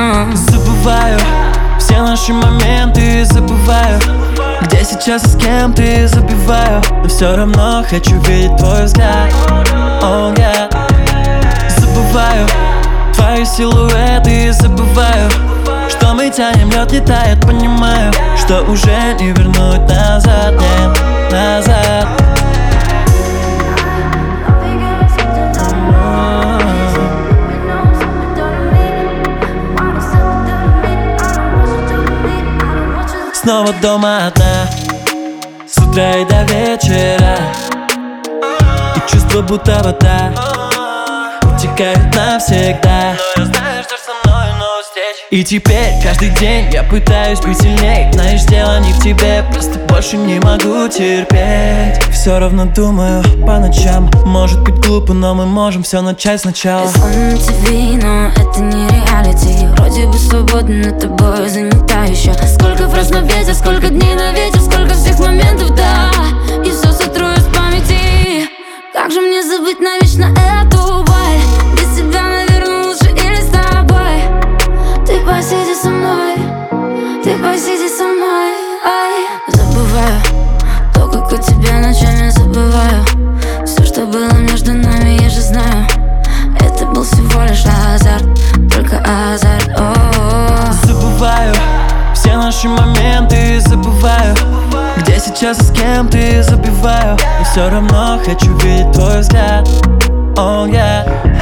Забываю все наши моменты, забываю, где сейчас и с кем ты, забиваю. Но все равно хочу видеть твой взгляд. Oh, yeah. Забываю твои силуэты, забываю, что мы тянем, лед не тает. Понимаю, что уже не вернуть назад, нет, назад. Снова дома одна, с утра и до вечера. И чувство будто вода утекает навсегда. Но я знаю, что со мной новая встреча. И теперь каждый день я пытаюсь быть сильней. Знаешь, дело не в тебе, просто больше не могу терпеть. Все равно думаю по ночам. Может быть глупо, но мы можем все начать сначала. Я смотрю на ТВ, но это не реалити. Вроде бы свободна, но тобой занята еще. Сколько фраз на ветер, сколько дней на ветер, сколько всех моментов, да. И все сотру из памяти. Как же мне забыть навечно эту боль? Без тебя, наверное, лучше или с тобой. Ты посиди со мной, ты посиди со мной. Ай. Забываю то, как у тебя ночами забываю. Все, что было между нами, я же знаю. Это был всего лишь азарт, только азарт. О-о-о. Забываю все наши моменты, забываю, где сейчас и с кем ты, забиваю. Но все равно хочу видеть твой взгляд. Oh, yeah.